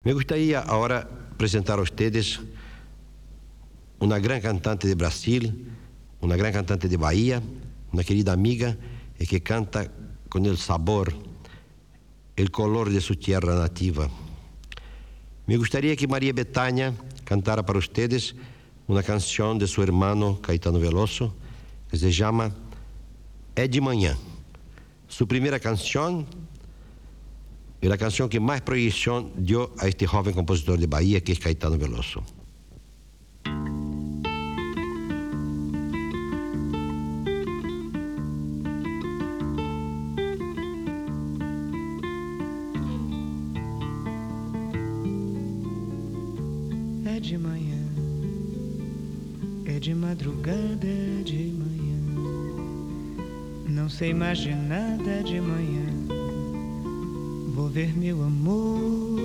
Me gustaría ahora presentar a ustedes una gran cantante de Brasil, una gran cantante de Bahía, una querida amiga y que canta con el sabor, el color de su tierra nativa. Me gustaría que María Bethânia cantara para ustedes una canción de su hermano Caetano Veloso, que se llama É de Manhã. Su primera canción y la canción que más proyección dio a este joven compositor de Bahía, que es Caetano Veloso. É de manhã, é de madrugada, é de manhã. Não sei mais de nada, é de manhã. Vou ver meu amor